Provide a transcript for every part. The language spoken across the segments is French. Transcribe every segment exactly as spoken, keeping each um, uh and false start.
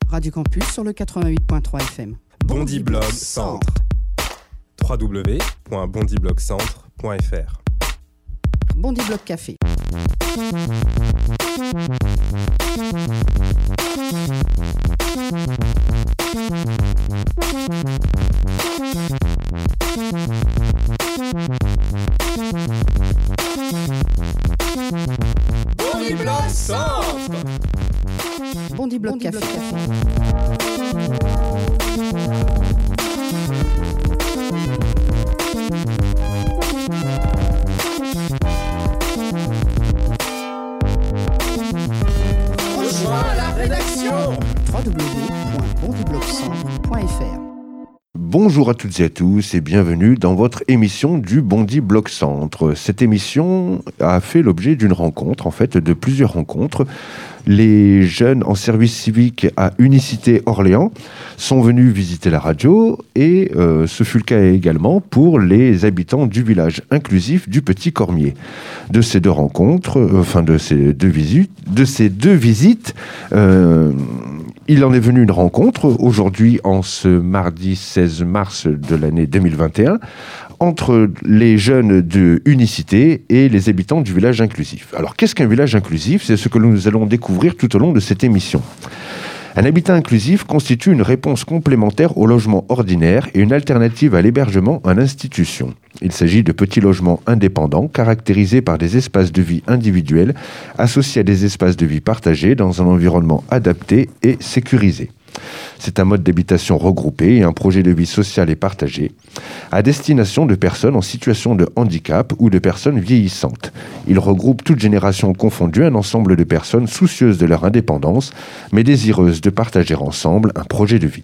Radio Campus sur le quatre-vingt-huit virgule trois F M. Bondiblog Centre. w w w point bondiblogcentre point f r. Bondiblog Café. Bondiblog Centre. Bondiblog Café. Rejoins la rédaction. w w w point bondiblogcentre point f r. Bonjour à toutes et à tous et bienvenue dans votre émission du Bondi Blog Centre. Cette émission a fait l'objet d'une rencontre, en fait de plusieurs rencontres. Les jeunes en service civique à Unicité Orléans sont venus visiter la radio et euh, ce fut le cas également pour les habitants du village inclusif du Petit Cormier. De ces deux rencontres, euh, enfin de ces deux visites, de ces deux visites, euh, il en est venu une rencontre aujourd'hui en ce mardi seize mars de l'année deux mille vingt et un entre les jeunes de Unicité et les habitants du village inclusif. Alors qu'est-ce qu'un village inclusif ? C'est ce que nous allons découvrir tout au long de cette émission. Un habitat inclusif constitue une réponse complémentaire au logement ordinaire et une alternative à l'hébergement en institution. Il s'agit de petits logements indépendants caractérisés par des espaces de vie individuels associés à des espaces de vie partagés dans un environnement adapté et sécurisé. C'est un mode d'habitation regroupé et un projet de vie social et partagé à destination de personnes en situation de handicap ou de personnes vieillissantes. Il regroupe toutes générations confondues un ensemble de personnes soucieuses de leur indépendance mais désireuses de partager ensemble un projet de vie.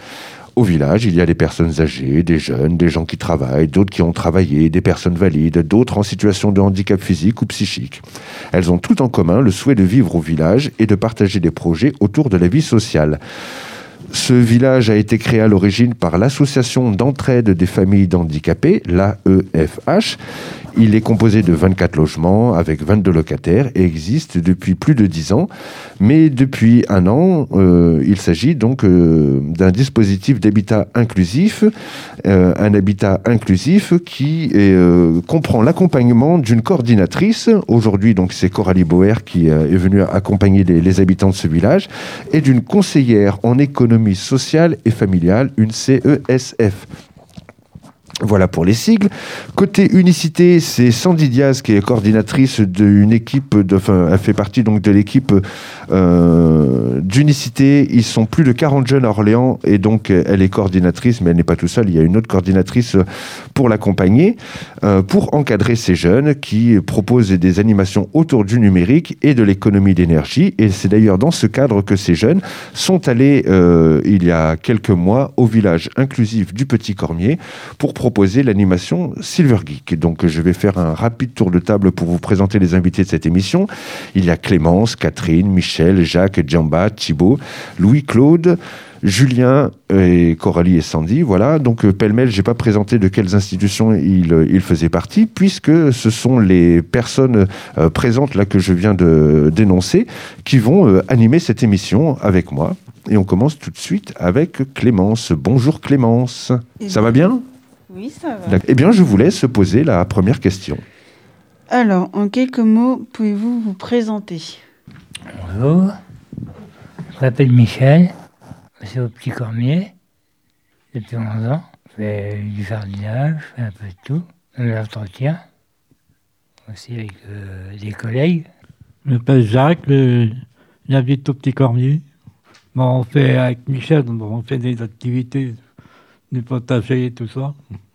Au village, il y a des personnes âgées, des jeunes, des gens qui travaillent, d'autres qui ont travaillé, des personnes valides, d'autres en situation de handicap physique ou psychique. Elles ont toutes en commun le souhait de vivre au village et de partager des projets autour de la vie sociale. Ce village a été créé à l'origine par l'Association d'entraide des familles d'handicapés, l'A E F H. Il est composé de vingt-quatre logements avec vingt-deux locataires et existe depuis plus de dix ans. Mais depuis un an, euh, il s'agit donc euh, d'un dispositif d'habitat inclusif, euh, un habitat inclusif qui est, euh, comprend l'accompagnement d'une coordinatrice. Aujourd'hui, donc, c'est Coralie Boer qui euh, est venue accompagner les, les habitants de ce village et d'une conseillère en économie sociale et familiale, une C E S F. Voilà pour les sigles. Côté Unicité, c'est Sandy Diaz qui est coordinatrice d'une équipe, de, enfin, elle fait partie donc de l'équipe euh, d'Unicité. Ils sont plus de quarante jeunes à Orléans et donc elle est coordinatrice, mais elle n'est pas tout seule. Il y a une autre coordinatrice pour l'accompagner, euh, pour encadrer ces jeunes qui proposent des animations autour du numérique et de l'économie d'énergie. Et c'est d'ailleurs dans ce cadre que ces jeunes sont allés euh, il y a quelques mois au village inclusif du Petit Cormier pour proposer l'animation Silver Geek. Donc je vais faire un rapide tour de table pour vous présenter les invités de cette émission. Il y a Clémence, Catherine, Michel, Jacques, Djamba, Thibaut, Louis-Claude, Julien et Coralie et Sandy. Voilà, donc pêle-mêle, je n'ai pas présenté de quelles institutions ils, ils faisaient partie, puisque ce sont les personnes euh, présentes là que je viens de dénoncer qui vont euh, animer cette émission avec moi. Et on commence tout de suite avec Clémence. Bonjour Clémence, et ça va bien ? Oui, ça va. Eh bien, je vous laisse poser la première question. Alors, en quelques mots, pouvez-vous vous présenter ? Bonjour, je m'appelle Michel, je suis au Petit Cormier depuis onze ans. Je fais du jardinage, je fais un peu de tout, de l'entretien, aussi avec euh, des collègues. Je m'appelle Jacques, euh, j'habite au Petit Cormier. Bon, on fait avec Michel, on fait des activités du potager et tout ça.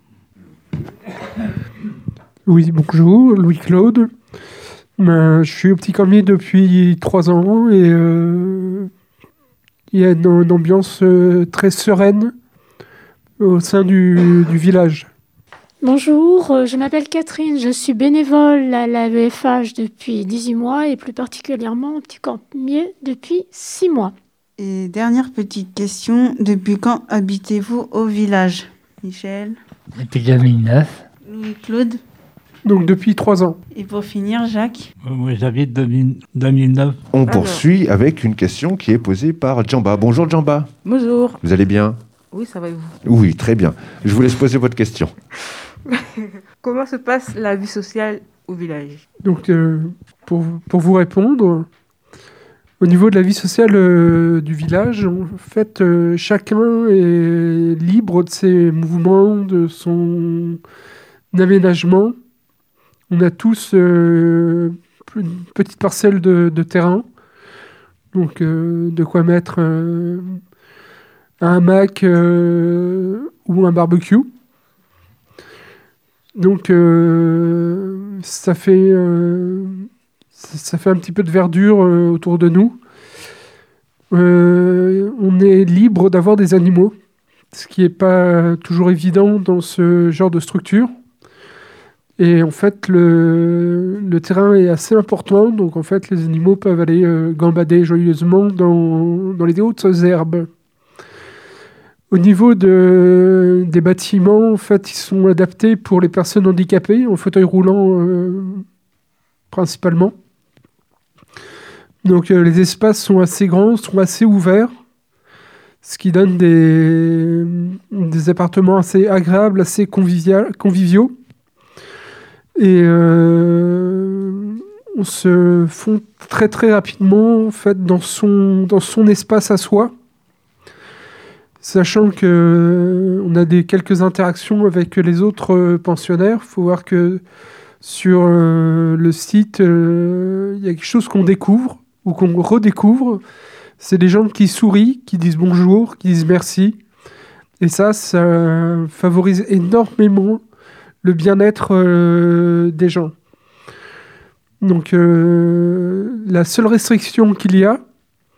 Oui, bonjour, Louis-Claude. Ben, je suis au Petit Cormier depuis trois ans et euh, il y a une, une ambiance euh, très sereine au sein du, du village. Bonjour, euh, je m'appelle Catherine, je suis bénévole à l'A E F H depuis dix-huit mois et plus particulièrement au Petit Cormier depuis six mois. Et dernière petite question, depuis quand habitez-vous au village ? Michel ? Depuis deux mille neuf. Louis-Claude ? Donc depuis trois ans. Et pour finir, Jacques? Euh, Moi, j'habite deux mille neuf. On Alors. poursuit avec une question qui est posée par Djamba. Bonjour Djamba, Bonjour. vous allez bien? Oui, ça va et vous? Oui, très bien. Je vous laisse poser votre question. Comment se passe la vie sociale au village? Donc euh, pour, pour vous répondre, au niveau de la vie sociale euh, du village, en fait, euh, chacun est libre de ses mouvements, de son aménagement. On a tous euh, une petite parcelle de, de terrain, donc euh, de quoi mettre euh, un hamac euh, ou un barbecue. Donc euh, ça fait euh, ça fait un petit peu de verdure euh, autour de nous. Euh, on est libre d'avoir des animaux, ce qui n'est pas toujours évident dans ce genre de structure. Et en fait, le, le terrain est assez important, donc en fait, les animaux peuvent aller euh, gambader joyeusement dans, dans les hautes herbes. Au niveau de, des bâtiments, en fait, ils sont adaptés pour les personnes handicapées, en fauteuil roulant euh, principalement. Donc euh, les espaces sont assez grands, sont assez ouverts, ce qui donne des, des appartements assez agréables, assez convivial, conviviaux. Et euh, on se fond très très rapidement en fait, dans, son, dans son espace à soi. Sachant qu'on a des, quelques interactions avec les autres euh, pensionnaires. Il faut voir que sur euh, le site, euh, il y a quelque chose qu'on découvre ou qu'on redécouvre. C'est des gens qui sourient, qui disent bonjour, qui disent merci. Et ça, ça favorise énormément le bien-être euh, des gens. Donc, euh, la seule restriction qu'il y a,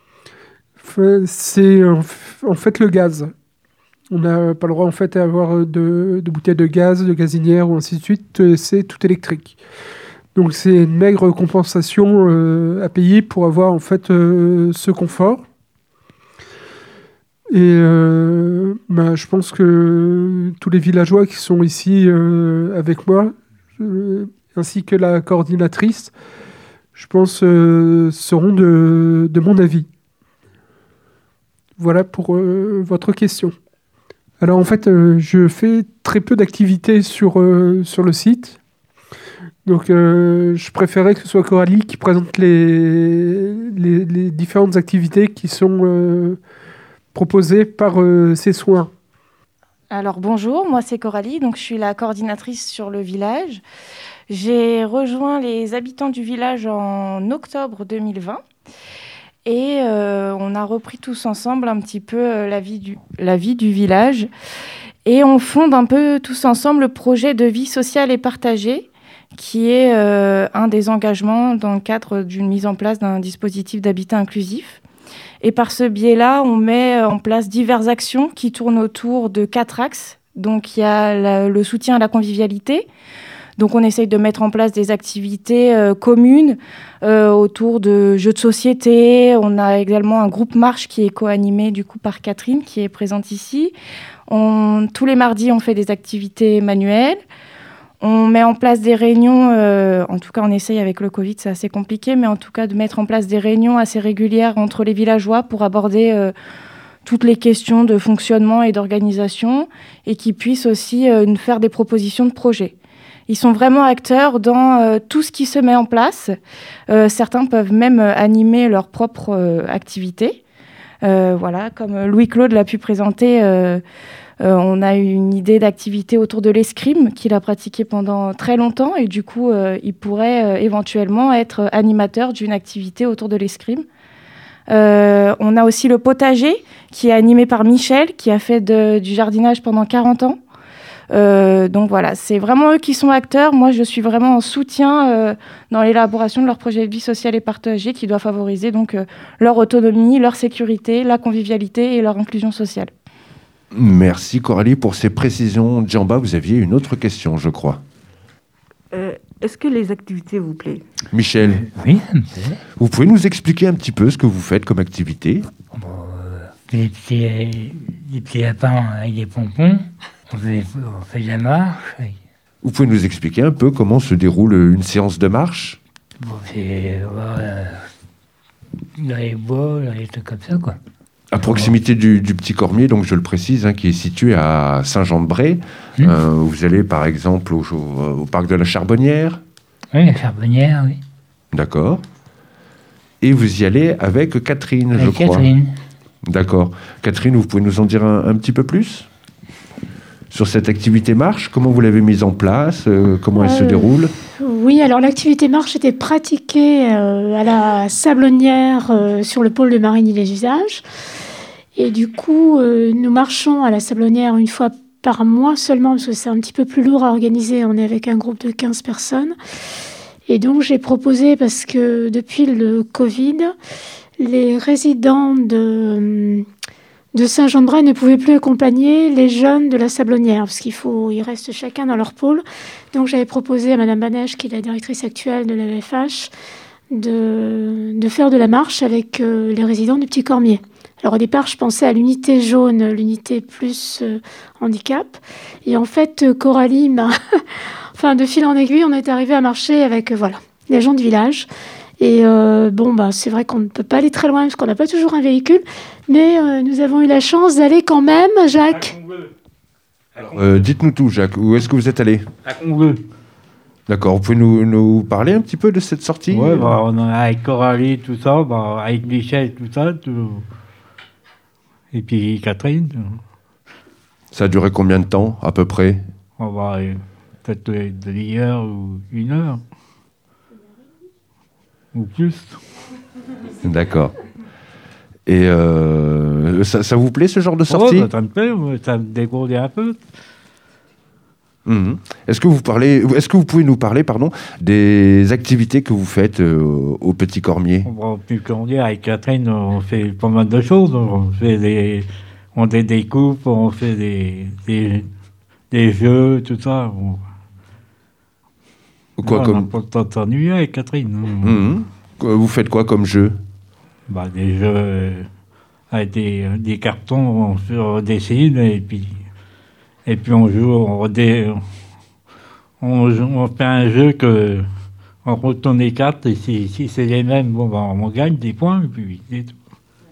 c'est en fait le gaz. On n'a pas le droit en fait à avoir de, de bouteilles de gaz, de gazinières ou ainsi de suite. C'est tout électrique. Donc c'est une maigre compensation euh, à payer pour avoir en fait euh, ce confort. Et euh, bah, je pense que tous les villageois qui sont ici euh, avec moi, euh, ainsi que la coordinatrice, je pense euh, seront de, de mon avis. Voilà pour euh, votre question. Alors en fait, euh, je fais très peu d'activités sur, euh, sur le site. Donc euh, je préférais que ce soit Coralie qui présente les, les, les différentes activités qui sont euh, proposées par euh, ses soins. Alors bonjour, moi c'est Coralie, donc je suis la coordinatrice sur le village. J'ai rejoint les habitants du village en octobre deux mille vingt. Et euh, on a repris tous ensemble un petit peu euh, la vie du, la vie du village. Et on fonde un peu tous ensemble le projet de vie sociale et partagée, qui est euh, un des engagements dans le cadre d'une mise en place d'un dispositif d'habitat inclusif. Et par ce biais-là, on met en place diverses actions qui tournent autour de quatre axes. Donc il y a la, le soutien à la convivialité. Donc on essaye de mettre en place des activités euh, communes euh, autour de jeux de société. On a également un groupe marche qui est co-animé du coup par Catherine qui est présente ici. On, tous les mardis, on fait des activités manuelles. On met en place des réunions, euh, en tout cas on essaye avec le Covid, c'est assez compliqué, mais en tout cas de mettre en place des réunions assez régulières entre les villageois pour aborder euh, toutes les questions de fonctionnement et d'organisation et qui puissent aussi euh, nous faire des propositions de projets. Ils sont vraiment acteurs dans euh, tout ce qui se met en place. Euh, certains peuvent même euh, animer leur propre euh, activité. Euh, voilà, comme Louis-Claude l'a pu présenter, euh, euh, on a eu une idée d'activité autour de l'escrime qu'il a pratiqué pendant très longtemps et du coup, euh, il pourrait euh, éventuellement être animateur d'une activité autour de l'escrime. Euh, on a aussi le potager qui est animé par Michel, qui a fait de, du jardinage pendant quarante ans. Euh, donc voilà, c'est vraiment eux qui sont acteurs. Moi, je suis vraiment en soutien euh, dans l'élaboration de leur projet de vie sociale et partagée qui doit favoriser donc euh, leur autonomie, leur sécurité, la convivialité et leur inclusion sociale. Merci Coralie pour ces précisions. Djamba, vous aviez une autre question, je crois. Euh, est-ce que les activités vous plaisent? Michel, Oui, ça me plaît. vous pouvez nous expliquer un petit peu ce que vous faites comme activité? Bon, euh, des, petits, des petits lapins avec des pompons. On fait, on fait de la marche. Vous pouvez nous expliquer un peu comment se déroule une séance de marche? Bon, c'est euh, dans les bois, dans les trucs comme ça, quoi. À proximité du, du Petit Cormier, donc je le précise, hein, qui est situé à Saint-Jean-de-Bray. Mmh. Euh, vous allez par exemple au, au, au parc de la Charbonnière. Oui, la Charbonnière, oui. D'accord. Et vous y allez avec Catherine, avec je crois. Catherine. D'accord. Catherine, vous pouvez nous en dire un, un petit peu plus sur cette activité marche? Comment vous l'avez mise en place? euh, Comment elle euh, se déroule? Oui, alors l'activité marche était pratiquée euh, à la Sablonnière euh, sur le pôle de Marigny-les-Usages. Et du coup, euh, nous marchons à la Sablonnière une fois par mois seulement, parce que c'est un petit peu plus lourd à organiser. On est avec un groupe de quinze personnes. Et donc, j'ai proposé, parce que depuis le Covid, les résidents de, de Saint-Jean-de-Bray ne pouvaient plus accompagner les jeunes de la Sablonnière, parce qu'il faut, ils restent chacun dans leur pôle. Donc, j'avais proposé à Madame Banèche, qui est la directrice actuelle de l'A V F H, de, de faire de la marche avec euh, les résidents du Petit Cormier. Alors au départ, je pensais à l'unité jaune, l'unité plus euh, handicap. Et en fait, euh, Coralie m'a... enfin, de fil en aiguille, on est arrivé à marcher avec euh, voilà, les gens du village. Et euh, bon, bah, c'est vrai qu'on ne peut pas aller très loin parce qu'on n'a pas toujours un véhicule. Mais euh, nous avons eu la chance d'aller quand même, Jacques. Alors, euh, dites-nous tout, Jacques. Où est-ce que vous êtes allé? À Congleux. D'accord. Vous pouvez nous, nous parler un petit peu de cette sortie? Oui, bah, on a avec Coralie, tout ça, bah, avec Michel, tout ça. Tout... Et puis Catherine. Ça a duré combien de temps, à peu près? On va peut-être de demi-heure ou une heure. Ou plus. D'accord. Et euh, ça, ça vous plaît, ce genre de sortie? Oh, ça me plaît, ça me dégourdit un peu. Mmh. Est-ce que vous parlez, est-ce que vous pouvez nous parler, pardon, des activités que vous faites euh, au Petit Cormier? Au Petit Cormier, avec Catherine, on fait pas mal de choses. On fait des, on fait des coupes, on fait des, des, des jeux, tout ça. On... Quoi non, comme... On n'a pas le temps de s'ennuyer avec Catherine. Mmh. Vous faites quoi comme jeu? Bah, des jeux avec des, des cartons, on, on dessine et puis. Et puis on joue, on, dé, on, on fait un jeu que on retourne les cartes et si, si c'est les mêmes, bon, ben, on gagne des points. Et puis, et tout.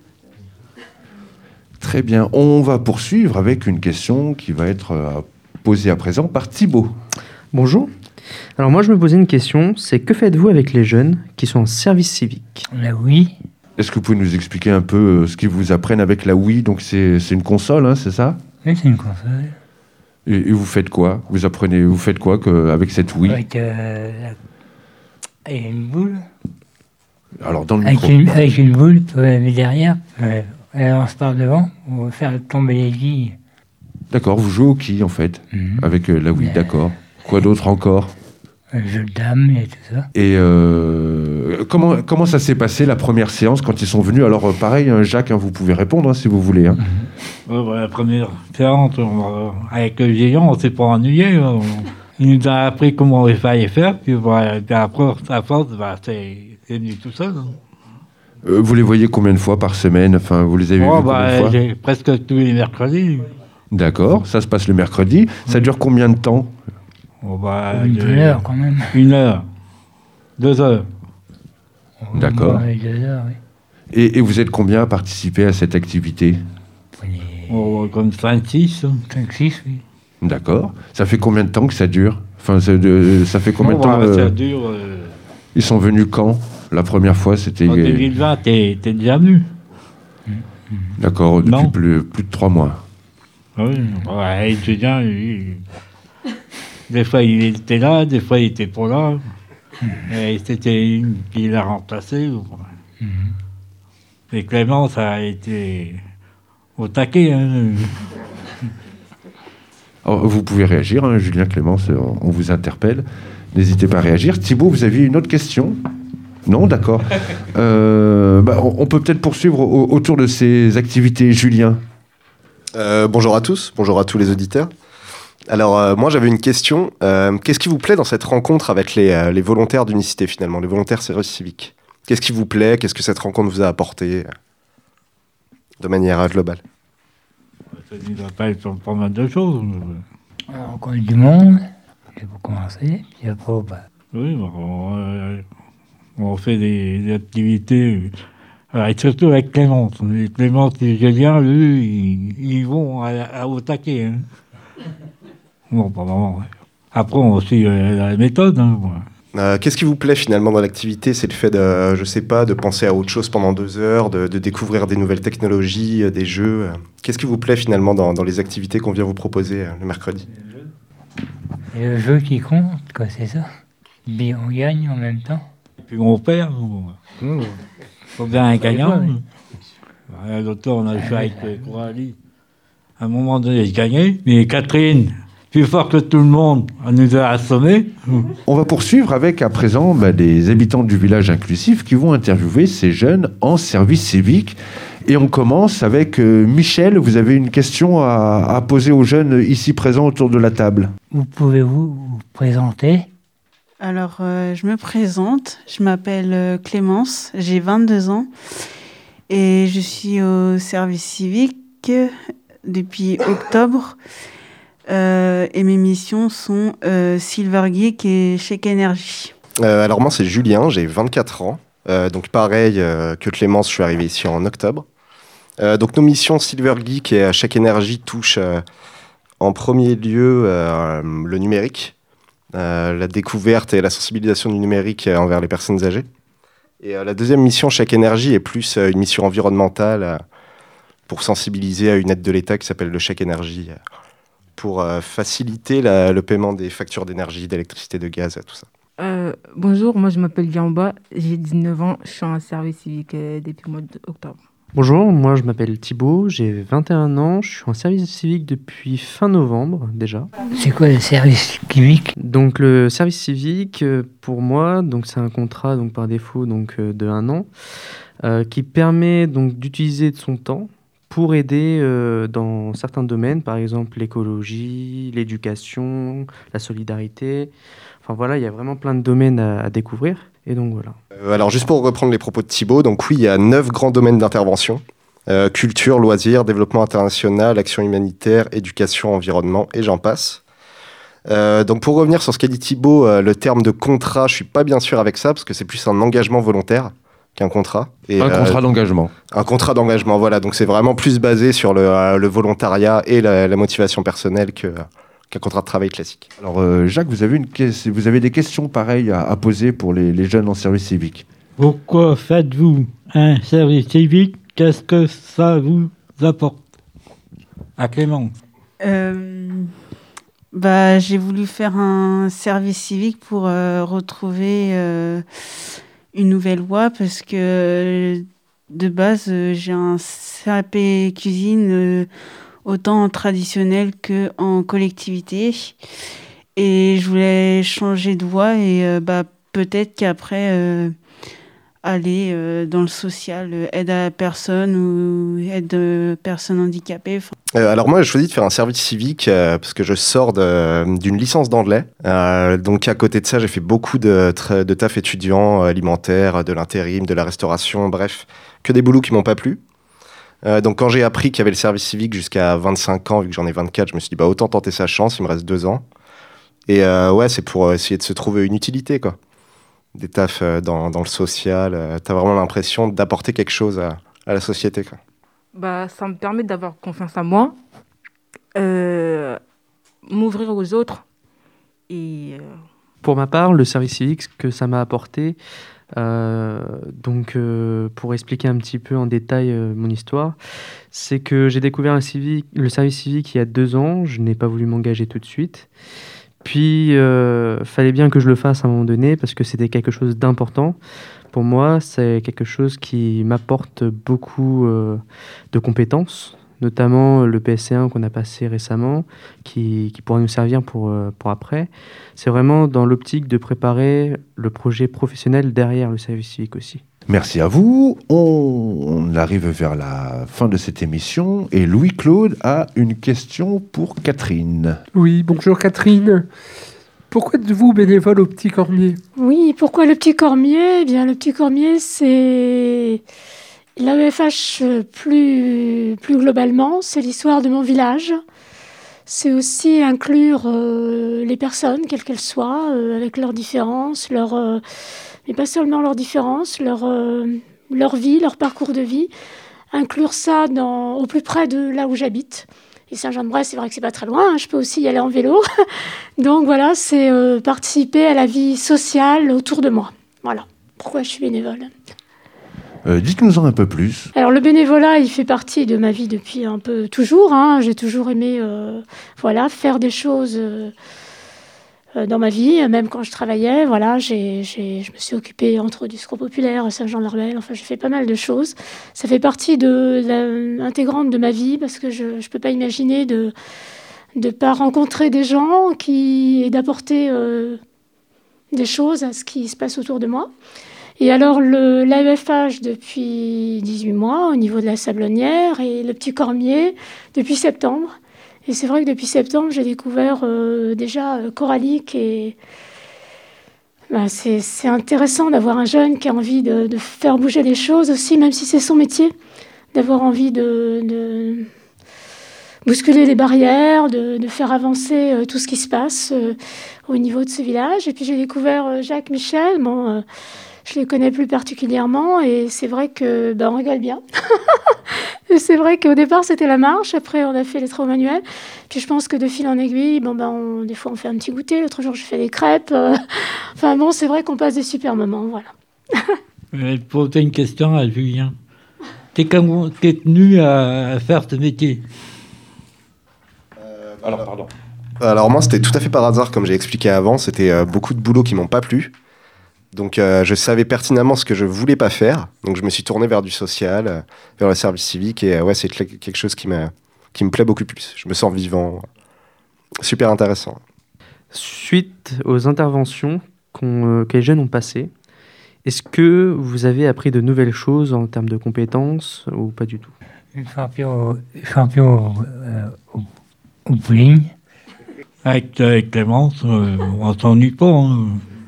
Très bien. On va poursuivre avec une question qui va être posée à présent par Thibaut. Bonjour. Alors moi je me posais une question, c'est que faites-vous avec les jeunes qui sont en service civique? La Wii. Est-ce que vous pouvez nous expliquer un peu ce qu'ils vous apprennent avec la Wii? Donc c'est, c'est une console, hein, c'est ça? Oui, c'est une console. Et, et vous faites quoi? Vous apprenez, vous faites quoi que, avec cette Wii? Avec euh, la... Et une boule. Alors dans le avec micro. Une, avec une boule, vous pouvez la mettre derrière, euh, elle lance par devant, on va faire tomber les billes. D'accord, vous jouez au quilles en fait, mm-hmm. avec euh, la Wii, euh, d'accord. Quoi d'autre encore? Le jeu de dames et tout ça. Et euh, comment, comment ça s'est passé la première séance quand ils sont venus? Alors euh, pareil, hein, Jacques, hein, vous pouvez répondre hein, si vous voulez. Hein. Mm-hmm. Ouais, bah, la première séance, on, avec le vieillard, on ne s'est pas ennuyé. On, il nous a appris comment il fallait faire, puis, bah, puis après, à force, bah, c'est, c'est venu tout seul. Hein. Euh, vous les voyez combien de fois par semaine? Enfin, vous les avez oh, vus bah, combien de fois? j'ai presque tous les mercredis. D'accord, ça se passe le mercredi. Ça dure combien de temps? Oh bah, une de... heure quand même. Une heure. Deux heures. D'accord. Ouais, deux heures, oui. Et, et vous êtes combien à participer à cette activité? Les... Oh, comme cinq six. cinq six, oui. D'accord. Ça fait combien de temps que ça dure? Enfin, ça, de, ça fait combien oh, de temps bah, euh... ça dure. Euh... Ils sont venus quand? La première fois, c'était... En deux mille vingt, t'es, t'es déjà venu. D'accord, depuis plus, plus de trois mois. Oui, ouais, étudiant, lui... Des fois, il était là, des fois, il était pas là. Mmh. Et c'était une qui l'a remplacé. Mmh. Et Clément, ça a été au taquet. Hein. Alors, vous pouvez réagir, hein, Julien, Clémence, on vous interpelle. N'hésitez pas à réagir. Thibaut, vous aviez une autre question? Non, d'accord. euh, bah, on peut peut-être poursuivre au, autour de ces activités. Julien. Euh, bonjour à tous, bonjour à tous les auditeurs. Alors, euh, moi, j'avais une question. Euh, qu'est-ce qui vous plaît dans cette rencontre avec les, euh, les volontaires d'unicité, finalement, les volontaires service civique? Qu'est-ce qui vous plaît? Qu'est-ce que cette rencontre vous a apporté de manière globale? Ça nous appelle sur pas mal de choses. On rencontre du monde, C'est pour commencer. Puis après, bah, Oui, bon, on, euh, on fait des, des activités, euh, et surtout avec Clément. Clément et Julien, eux, ils, ils vont à, à, au taquet. Hein. Bon, pas vraiment. Ouais. Après, on suit euh, la méthode. Hein, ouais. Euh, qu'est-ce qui vous plaît finalement dans l'activité? C'est le fait de, je sais pas, de penser à autre chose pendant deux heures, de, de découvrir des nouvelles technologies, euh, des jeux. euh. Qu'est-ce qui vous plaît finalement dans, dans les activités qu'on vient vous proposer euh, le mercredi? c'est le jeu qui compte, quoi, c'est ça. Mais on gagne en même temps. Puis on perd. Il mmh. faut bien un gagnant. Ouais, l'autre temps, on a joué avec euh, Coralie. À un moment donné, je gagnais. Mais Catherine, plus fort que tout le monde, elle nous a assommés. On va poursuivre avec à présent bah, des habitants du village inclusif qui vont interviewer ces jeunes en service civique. Et on commence avec euh, Michel. Vous avez une question à, à poser aux jeunes ici présents autour de la table. Vous pouvez-vous vous présenter? Alors, euh, je me présente. Je m'appelle euh, Clémence. J'ai vingt-deux ans. Et je suis au service civique depuis octobre. Euh, et mes missions sont euh, Silver Geek et Chèque Énergie. Euh, alors moi, c'est Julien, j'ai vingt-quatre ans. Euh, donc pareil euh, que Clémence, je suis arrivé ici en octobre. Euh, donc nos missions Silver Geek et Chèque Énergie touchent euh, en premier lieu euh, le numérique, euh, la découverte et la sensibilisation du numérique envers les personnes âgées. Et euh, la deuxième mission Chèque Énergie est plus euh, une mission environnementale euh, pour sensibiliser à une aide de l'État qui s'appelle le Chèque Énergie, euh, pour euh, faciliter la, le paiement des factures d'énergie, d'électricité, de gaz, tout ça. Euh, bonjour, moi je m'appelle Yamba, j'ai dix-neuf ans, je suis en service civique euh, depuis le mois d'octobre. Bonjour, moi je m'appelle Thibaut, j'ai vingt et un ans, je suis en service civique depuis fin novembre déjà. C'est quoi le service civique? Donc le service civique, euh, pour moi, donc c'est un contrat donc par défaut donc euh, de un an euh, qui permet donc d'utiliser de son temps pour aider euh, dans certains domaines, par exemple l'écologie, l'éducation, la solidarité. Enfin voilà, il y a vraiment plein de domaines à, à découvrir. Et donc voilà. Euh, alors juste pour reprendre les propos de Thibaut, donc oui, il y a neuf grands domaines d'intervention. Euh, culture, loisirs, développement international, action humanitaire, éducation, environnement, et j'en passe. Euh, donc pour revenir sur ce qu'a dit Thibaut, euh, le terme de contrat, je suis pas bien sûr avec ça, parce que c'est plus un engagement volontaire qu'un contrat. Et, un euh, contrat d'engagement. Un contrat d'engagement, voilà. Donc c'est vraiment plus basé sur le, euh, le volontariat et la, la motivation personnelle que, qu'un contrat de travail classique. Alors euh, Jacques, vous avez, une que- vous avez des questions pareilles à, à poser pour les, les jeunes en service civique. Pourquoi faites-vous un service civique? Qu'est-ce que ça vous apporte? À Clément. Euh, bah, j'ai voulu faire un service civique pour euh, retrouver euh, une nouvelle voie parce que de base, euh, j'ai un C A P cuisine euh, autant en traditionnel qu'en collectivité. Et je voulais changer de voie et euh, bah, peut-être qu'après, euh, aller euh, dans le social, euh, aide à la personne ou aide euh, personnes handicapées. Enfin, Euh, alors moi, j'ai choisi de faire un service civique euh, parce que je sors de- d'une licence d'anglais. Euh, donc à côté de ça, j'ai fait beaucoup de, tra- de taf étudiant, euh, alimentaire, de l'intérim, de la restauration, bref, que des boulots qui m'ont pas plu. Euh, donc quand j'ai appris qu'il y avait le service civique jusqu'à vingt-cinq ans, vu que j'en ai vingt-quatre, je me suis dit bah autant tenter sa chance, il me reste deux ans. Et euh, ouais, c'est pour euh, essayer de se trouver une utilité, quoi. Des tafs euh, dans, dans le social, euh, t'as vraiment l'impression d'apporter quelque chose à, à la société, quoi. Bah, ça me permet d'avoir confiance en moi, euh, m'ouvrir aux autres et euh, Pour ma part, le service civique, ce que ça m'a apporté, euh, donc euh, pour expliquer un petit peu en détail euh, mon histoire, c'est que j'ai découvert un civique, le service civique il y a deux ans, je n'ai pas voulu m'engager tout de suite. Puis, euh, fallait bien que je le fasse à un moment donné parce que c'était quelque chose d'important. Pour moi, c'est quelque chose qui m'apporte beaucoup euh, de compétences, notamment le P S C un qu'on a passé récemment, qui, qui pourra nous servir pour, euh, pour après. C'est vraiment dans l'optique de préparer le projet professionnel derrière le service civique aussi. Merci à vous. On, on arrive vers la fin de cette émission et Louis-Claude a une question pour Catherine. Oui, bonjour Catherine. Pourquoi êtes-vous bénévole au Petit Cormier? Oui, pourquoi le Petit Cormier? Eh bien, le Petit Cormier, c'est l'A E F H plus, plus globalement, c'est l'histoire de mon village. c'est aussi inclure euh, les personnes, quelles qu'elles soient, euh, avec leurs différences, leur, euh, mais pas seulement leurs différences, leur, euh, leur vie, leur parcours de vie. Inclure ça dans, au plus près de là où j'habite. Et Saint-Jean-de-Bresse, c'est vrai que c'est pas très loin, hein, je peux aussi y aller en vélo. Donc voilà, c'est euh, participer à la vie sociale autour de moi. Voilà, pourquoi je suis bénévole. Euh, dites-nous-en un peu plus. Alors le bénévolat, il fait partie de ma vie depuis un peu toujours. Hein. J'ai toujours aimé euh, voilà, faire des choses euh, euh, dans ma vie, même quand je travaillais. Voilà, j'ai, j'ai, je me suis occupée entre du Secours populaire, Saint-Jean-de-Larbel, enfin j'ai fait pas mal de choses. Ça fait partie de, de, intégrante de ma vie parce que je ne peux pas imaginer de ne pas rencontrer des gens qui, et d'apporter euh, des choses à ce qui se passe autour de moi. Et alors, le, l'A E F H depuis dix-huit mois, au niveau de la Sablonnière, et le Petit Cormier depuis septembre. Et c'est vrai que depuis septembre, j'ai découvert euh, déjà euh, Coralie, et ben, c'est, c'est intéressant d'avoir un jeune qui a envie de, de faire bouger les choses aussi, même si c'est son métier, d'avoir envie de, de bousculer les barrières, de, de faire avancer euh, tout ce qui se passe euh, au niveau de ce village. Et puis j'ai découvert euh, Jacques Michel, bon... Euh, je les connais plus particulièrement et c'est vrai que ben, on rigole bien. Et c'est vrai qu'au départ c'était la marche, après on a fait les travaux manuels. Puis je pense que de fil en aiguille, bon ben on, des fois on fait un petit goûter. L'autre jour je fais des crêpes. Euh, enfin bon, c'est vrai qu'on passe des super moments, voilà. Je vais te poser une question à Julien. T'es comment t'es tenu à faire ce métier? euh, Alors pardon. Alors moi c'était tout à fait par hasard, comme j'ai expliqué avant. C'était euh, beaucoup de boulot qui m'ont pas plu. Donc euh, je savais pertinemment ce que je voulais pas faire, donc je me suis tourné vers du social, euh, vers le service civique, et euh, ouais, c'est quelque chose qui, m'a, qui me plaît beaucoup plus. Je me sens vivant, super intéressant. Suite aux interventions qu'on, euh, que les jeunes ont passées, est-ce que vous avez appris de nouvelles choses en termes de compétences ou pas du tout? Champion, champion euh, au, au bowling. Avec, avec Clémence, euh, on s'ennuie pas. Hein.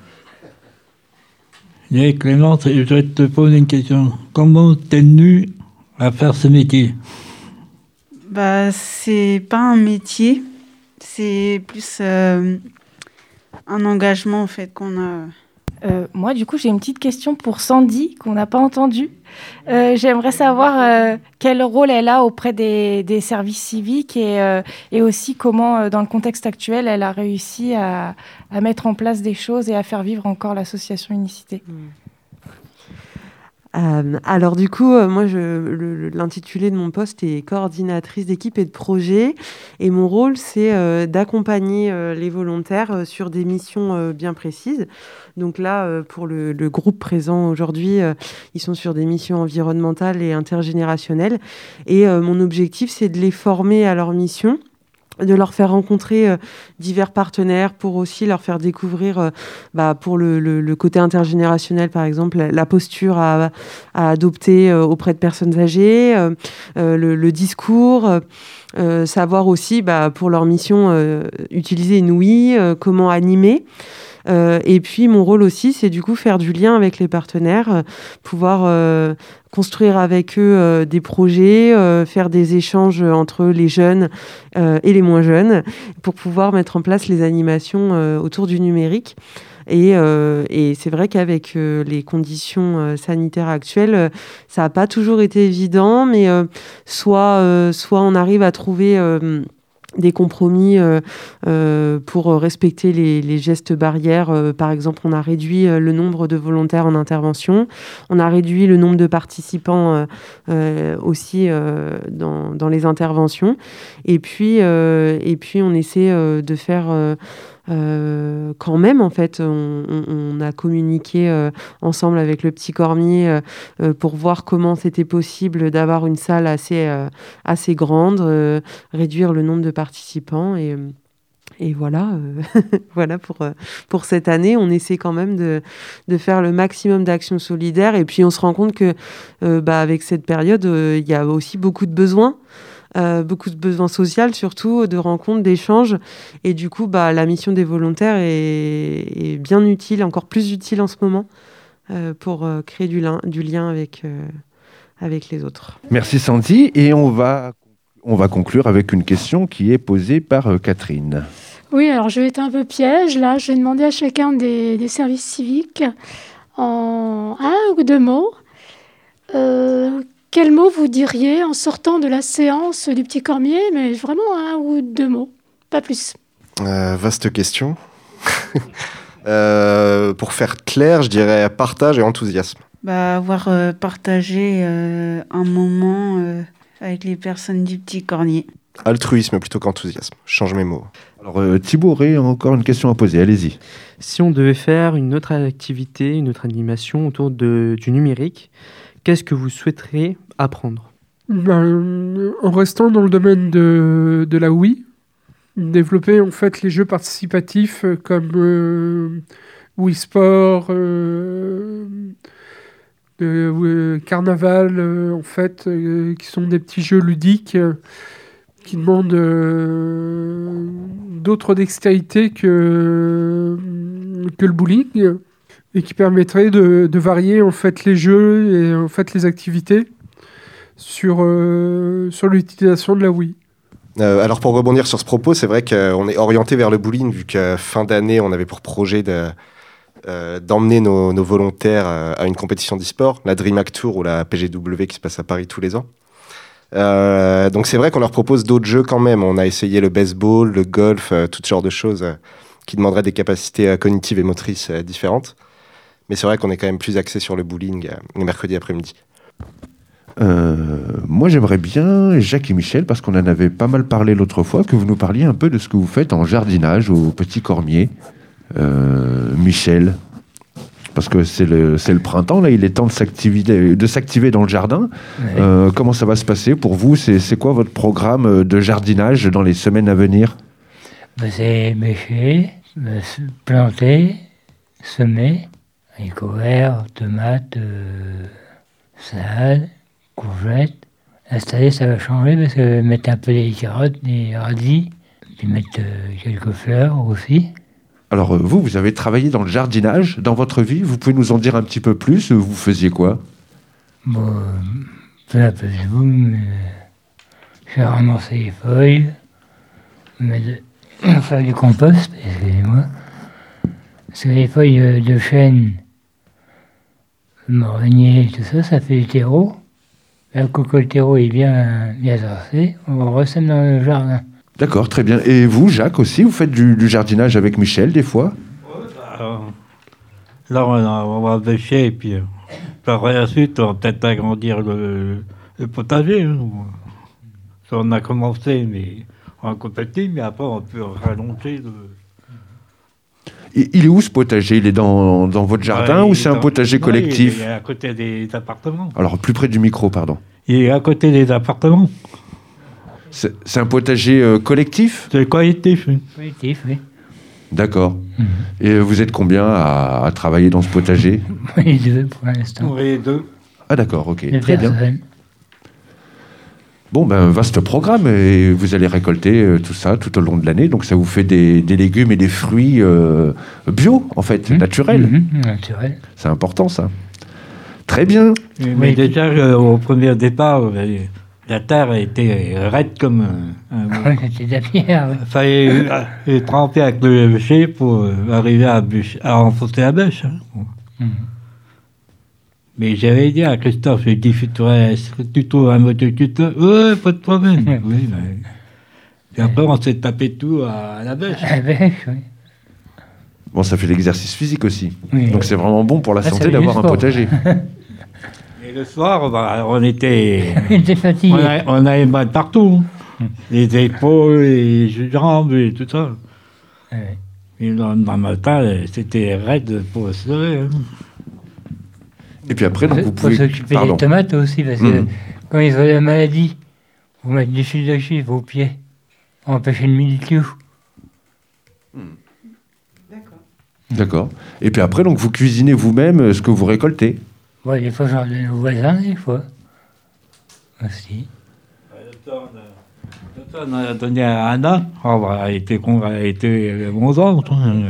Et Clémence, je vais te poser une question. Comment t'es venue à faire ce métier? Bah, c'est pas un métier, c'est plus euh, un engagement en fait qu'on a. Euh, moi, du coup, j'ai une petite question pour Sandy qu'on n'a pas entendue. Euh, j'aimerais savoir euh, quel rôle elle a auprès des, des services civiques et, euh, et aussi comment, euh, dans le contexte actuel, elle a réussi à, à mettre en place des choses et à faire vivre encore l'association Unicité. Mmh. Euh, alors du coup, euh, moi, je, le, l'intitulé de mon poste est coordinatrice d'équipe et de projet. Et mon rôle, c'est euh, d'accompagner euh, les volontaires euh, sur des missions euh, bien précises. Donc là, euh, pour le, le groupe présent aujourd'hui, euh, ils sont sur des missions environnementales et intergénérationnelles. Et euh, mon objectif, c'est de les former à leur mission, de leur faire rencontrer euh, divers partenaires pour aussi leur faire découvrir, euh, bah, pour le, le, le côté intergénérationnel, par exemple, la, la posture à, à adopter euh, auprès de personnes âgées, euh, euh, le, le discours, euh, euh, savoir aussi, bah, pour leur mission, euh, utiliser une ouïe, euh, comment animer. Euh, et puis mon rôle aussi, c'est du coup faire du lien avec les partenaires, euh, pouvoir euh, construire avec eux euh, des projets, euh, faire des échanges entre les jeunes euh, et les moins jeunes, pour pouvoir mettre en place les animations euh, autour du numérique. Et, euh, et c'est vrai qu'avec euh, les conditions euh, sanitaires actuelles, euh, ça n'a pas toujours été évident, mais euh, soit, euh, soit on arrive à trouver... Euh, des compromis euh, euh, pour respecter les, les gestes barrières. Euh, par exemple, on a réduit euh, le nombre de volontaires en intervention. On a réduit le nombre de participants euh, euh, aussi euh, dans, dans les interventions. Et puis, euh, et puis on essaie euh, de faire... Euh, Euh, quand même, en fait, on, on, on a communiqué euh, ensemble avec le Petit Cormier euh, euh, pour voir comment c'était possible d'avoir une salle assez, euh, assez grande, euh, réduire le nombre de participants et... Et voilà, euh, voilà pour, euh, pour cette année, on essaie quand même de, de faire le maximum d'actions solidaires. Et puis on se rend compte que euh, bah, avec cette période, euh, il y a aussi beaucoup de besoins. Euh, beaucoup de besoins sociaux, surtout de rencontres, d'échanges. Et du coup, bah, la mission des volontaires est, est bien utile, encore plus utile en ce moment, euh, pour euh, créer du lien, du lien avec, euh, avec les autres. Merci Sandy. Et on va On va conclure avec une question qui est posée par euh, Catherine. Oui, alors je vais être un peu piège. Là, je vais demander à chacun des, des services civiques en un ou deux mots. Euh, quel mot vous diriez en sortant de la séance du Petit Cormier, mais vraiment un ou deux mots, pas plus. Euh, vaste question. euh, pour faire clair, je dirais partage et enthousiasme. Bah, avoir euh, partagé euh, un moment euh, avec les personnes du Petit Cormier. Altruisme plutôt qu'enthousiasme. Je change mes mots. Alors euh, Thibaut aurait encore une question à poser, allez-y. Si on devait faire une autre activité, une autre animation autour de, du numérique, qu'est-ce que vous souhaiteriez apprendre ? Ben, en restant dans le domaine de, de la Wii, développer en fait les jeux participatifs comme euh, Wii Sport, euh, euh, Carnaval, euh, en fait, euh, qui sont des petits jeux ludiques euh, qui demandent euh, d'autres dextérités que, que le bowling et qui permettraient de, de varier en fait les jeux et en fait les activités sur, euh, sur l'utilisation de la Wii. Euh, alors pour rebondir sur ce propos, c'est vrai qu'on est orienté vers le bowling vu que fin d'année, on avait pour projet de, euh, d'emmener nos, nos volontaires à une compétition d'e-sport, la DreamHack Tour ou la P G W qui se passe à Paris tous les ans. Euh, donc c'est vrai qu'on leur propose d'autres jeux quand même. On a essayé le baseball, le golf, euh, toutes sortes de choses euh, qui demanderaient des capacités euh, cognitives et motrices euh, différentes. Mais c'est vrai qu'on est quand même plus axé sur le bowling euh, les mercredis après-midi. Euh, moi j'aimerais bien, Jacques et Michel, parce qu'on en avait pas mal parlé l'autre fois, que vous nous parliez un peu de ce que vous faites en jardinage au Petit Cormier. Euh, Michel, parce que c'est le, c'est le printemps, là, il est temps de s'activer, de s'activer dans le jardin. Oui. Euh, comment ça va se passer pour vous ? C'est, c'est quoi votre programme de jardinage dans les semaines à venir ? Ben, c'est bêcher, ben, se- planter, semer, haricots verts, tomates, euh, salades, courgettes. Installer, ça va changer parce que mettre un peu des carottes, des radis, puis mettre euh, quelques fleurs aussi. Alors euh, vous, vous avez travaillé dans le jardinage dans votre vie, vous pouvez nous en dire un petit peu plus ? Vous faisiez quoi ? Bon, euh, peu à peu, je vous, mais j'ai ramassé les feuilles, mettre de- faire du compost, excusez-moi. Parce que les feuilles euh, de chêne, le morinier, tout ça, ça fait du terreau. Là, quand le terreau est bien, bien tassé, on ressème dans le jardin. D'accord, très bien. Et vous, Jacques, aussi, vous faites du, du jardinage avec Michel, des fois ? Alors, là, on, a- on va bêcher et puis euh, par la suite, on va peut-être agrandir le, le potager. Hein. Ça, on a commencé, mais en compétit, mais après, on peut rallonger. Le... Il il est où ce potager ? Il est dans, dans votre jardin Ouais, ou il c'est est un dans- potager non, collectif ? Il est à côté des appartements. Alors, plus près du micro, pardon. Il est à côté des appartements. C'est, c'est un potager euh, collectif ? C'est collectif, oui. Collectif, oui. D'accord. Et vous êtes combien à, à travailler dans ce potager ? Les deux pour l'instant. Les deux. Ah d'accord, ok. Les Très bien. personnes. Bon, ben, vaste programme, et vous allez récolter euh, tout ça tout au long de l'année, donc ça vous fait des, des légumes et des fruits euh, bio, en fait, naturels. Mhm, naturel. C'est important, ça. Très bien. Mais, mais déjà, euh, au premier départ, euh, la terre était raide comme un... un- C'était de la pierre. oui. Il fallait euh, tremper avec le bûcher pour euh, arriver à, bûcher, à enfoncer la bêche. hein. Mhm. Mais j'avais dit à Christophe, j'ai dit, tu trouves tu trouves un motoculteur ? Ouais, pas de problème. oui, mais... Et après, on s'est tapé tout à la bêche. À la bêche, oui. Bon, ça fait l'exercice physique aussi. Oui. Donc c'est vraiment bon pour la Ah, ça santé fait du d'avoir un sport. potager. Et le soir, bah, on était... On était fatigués. On, a, on avait mal partout. hein. Les épaules, les jambes et tout ça. Ouais. Et le lendemain matin, c'était raide pour se lever. hein. Et puis après, donc, vous Faut pouvez... s'occuper Pardon. des tomates aussi, parce que Mhm. quand ils ont la maladie, vous mettez du fil de chiffre aux pieds, pour empêcher le mildiou. D'accord. Et puis après, donc, vous cuisinez vous-même euh, ce que vous récoltez. Bon, des fois, j'en donne aux voisins, des fois. Aussi. On a donné à Anna. Oh, bah, elle était, con- elle était contente. hein.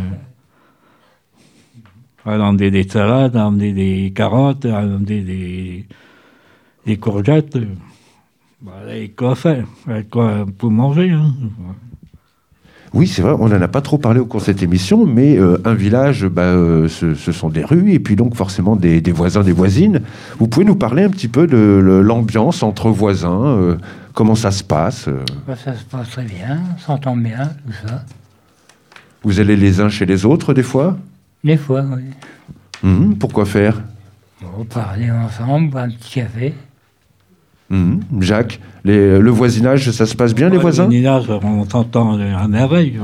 Elle a emmené des salades, elle a emmené des carottes, elle a emmené des, des courgettes. Bah, et quoi faire, quoi pour manger. Hein. Oui, c'est vrai, on n'en a pas trop parlé au cours de cette émission, mais euh, un village, bah, euh, ce, ce sont des rues et puis donc forcément des, des voisins, des voisines. Vous pouvez nous parler un petit peu de, de l'ambiance entre voisins, euh, comment ça se passe euh... bah, Ça se passe très bien, on s'entend bien, tout ça. Vous allez les uns chez les autres des fois? Des fois, oui. Mmh, pourquoi faire? Bon, parler ensemble, boire un petit café. Mmh. Jacques, les, le voisinage, ça se passe bien, ouais, les voisins? Le voisinage, on s'entend à merveille.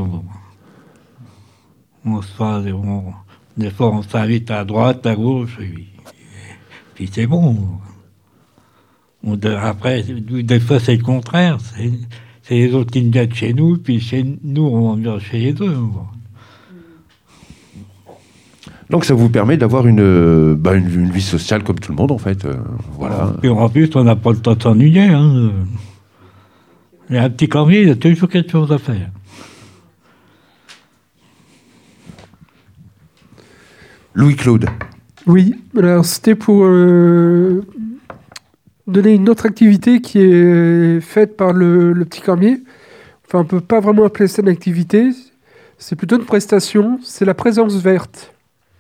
On se fait, on, des fois, on s'invite à droite, à gauche, et puis, puis c'est bon. On, de, après, des fois, c'est le contraire. C'est, c'est les autres qui viennent chez nous, puis chez nous, on vient chez les deux. Donc ça vous permet d'avoir une, bah une, une vie sociale comme tout le monde, en fait. Euh, voilà. Et en plus, on n'a pas le temps de s'ennuyer. Hein. Il y a un petit cormier, il y a toujours quelque chose à faire. Louis-Claude. Oui, alors c'était pour euh, donner une autre activité qui est faite par le, le petit cormier. Enfin, on ne peut pas vraiment appeler ça une activité. C'est plutôt une prestation. C'est la présence verte.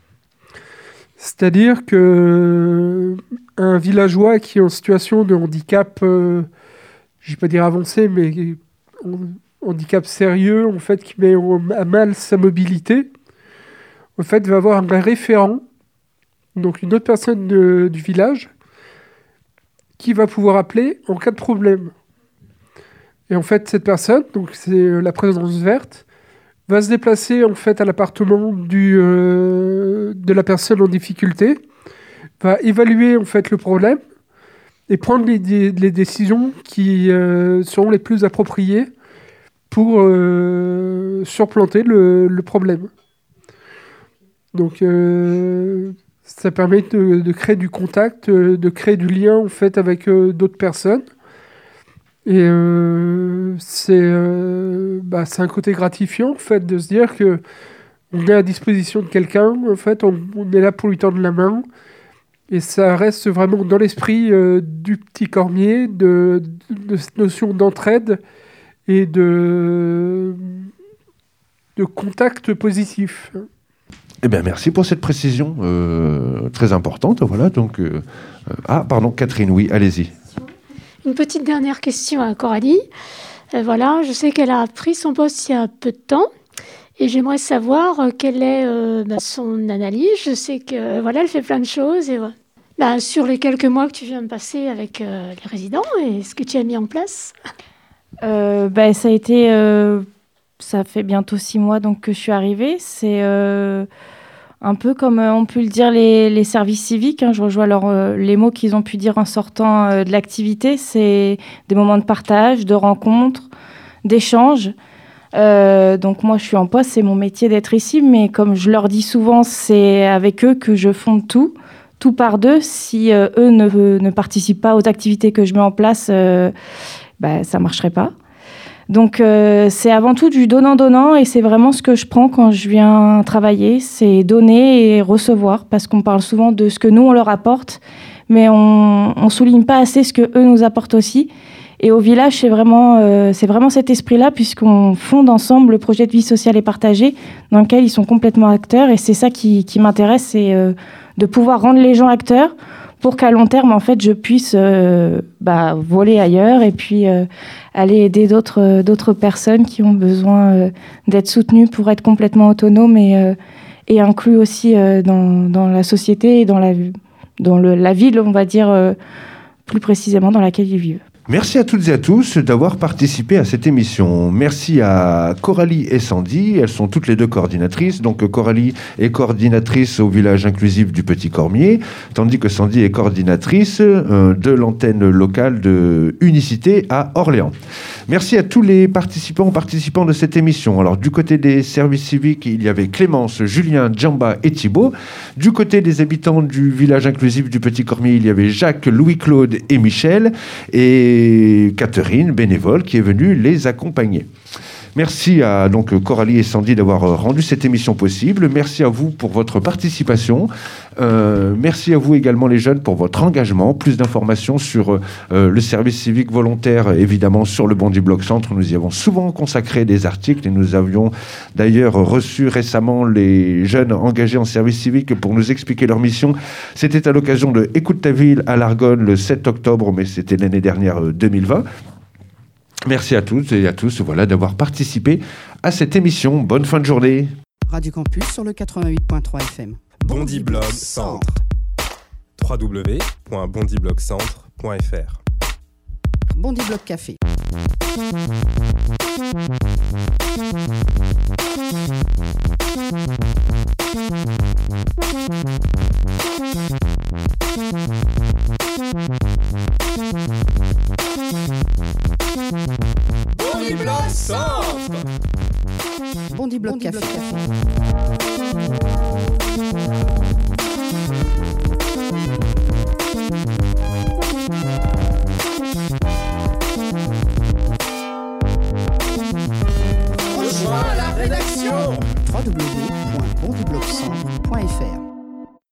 C'est-à-dire que un villageois qui est en situation de handicap, euh, je ne vais pas dire avancé, mais handicap sérieux, en fait, qui met à mal sa mobilité, en fait, va avoir un référent, donc une autre personne de, du village, qui va pouvoir appeler en cas de problème. Et en fait, cette personne, donc c'est la présence verte, va se déplacer en fait à l'appartement du, euh, de la personne en difficulté, va évaluer en fait le problème et prendre les, les décisions qui euh, seront les plus appropriées pour euh, surplanter le, le problème. Donc euh, ça permet de, de créer du contact, de créer du lien en fait avec euh, d'autres personnes. Et euh, c'est, euh, bah, c'est un côté gratifiant, en fait, de se dire que on est à disposition de quelqu'un, en fait, on, on est là pour lui tendre la main, et ça reste vraiment dans l'esprit euh, du petit cormier, de, de, de cette notion d'entraide et de, de contact positif. Eh bien, merci pour cette précision euh, très importante. Voilà, donc, euh, euh, ah, pardon, Catherine, oui, allez-y. Une petite dernière question à Coralie. Euh, voilà, je sais qu'elle a pris son poste il y a peu de temps et j'aimerais savoir euh, quelle est euh, bah, son analyse. Je sais que euh, voilà, elle fait plein de choses et, euh, bah, sur les quelques mois que tu viens de passer avec euh, les résidents et ce que tu as mis en place. Euh, bah, ça a été, euh, ça fait bientôt six mois donc que je suis arrivée. C'est euh, un peu comme euh, ont pu le dire les, les services civiques. Hein, je rejoins leur, euh, les mots qu'ils ont pu dire en sortant euh, de l'activité. C'est des moments de partage, de rencontres, d'échanges. Euh, donc moi, je suis en poste, c'est mon métier d'être ici. Mais comme je leur dis souvent, c'est avec eux que je fonde tout, tout par deux. Si euh, eux ne, ne participent pas aux activités que je mets en place, euh, bah, ça ne marcherait pas. Donc, euh, c'est avant tout du donnant-donnant et c'est vraiment ce que je prends quand je viens travailler, c'est donner et recevoir parce qu'on parle souvent de ce que nous, on leur apporte, mais on ne souligne pas assez ce qu'eux nous apportent aussi. Et au village, c'est vraiment, euh, c'est vraiment cet esprit-là puisqu'on fonde ensemble le projet de vie sociale et partagée dans lequel ils sont complètement acteurs et c'est ça qui, qui m'intéresse, c'est euh, de pouvoir rendre les gens acteurs pour qu'à long terme, en fait, je puisse euh, bah, voler ailleurs et puis euh, aller aider d'autres, euh, d'autres personnes qui ont besoin euh, d'être soutenues pour être complètement autonomes et, euh, et inclus aussi euh, dans, dans la société et dans la, dans le, la ville, on va dire, euh, plus précisément dans laquelle ils vivent. Merci à toutes et à tous d'avoir participé à cette émission. Merci à Coralie et Sandy, elles sont toutes les deux coordinatrices. Donc Coralie est coordinatrice au village inclusif du Petit Cormier, tandis que Sandy est coordinatrice euh, de l'antenne locale de Unicité à Orléans. Merci à tous les participants participants de cette émission. Alors du côté des services civiques, il y avait Clémence, Julien, Djamba et Thibaut. Du côté des habitants du village inclusif du Petit Cormier, il y avait Jacques, Louis-Claude et Michel. Et Catherine, bénévole, qui est venue les accompagner. Merci à donc Coralie et Sandy d'avoir rendu cette émission possible. Merci à vous pour votre participation. Euh, merci à vous également les jeunes pour votre engagement. Plus d'informations sur euh, le service civique volontaire, évidemment sur le Bondy Blog Centre. Nous y avons souvent consacré des articles et nous avions d'ailleurs reçu récemment les jeunes engagés en service civique pour nous expliquer leur mission. C'était à l'occasion de Écoute ta ville à l'Argonne le sept octobre, mais c'était l'année dernière deux mille vingt. Merci à toutes et à tous voilà, d'avoir participé à cette émission. Bonne fin de journée. Radio Campus sur le quatre-vingt-huit virgule trois F M. Bondy Blog Centre. w w w point bondy blog centre point f r. Bondy Blog Café. Bondy Blog Centre. Bondy Blog Café. Rejoins la rédaction. w w w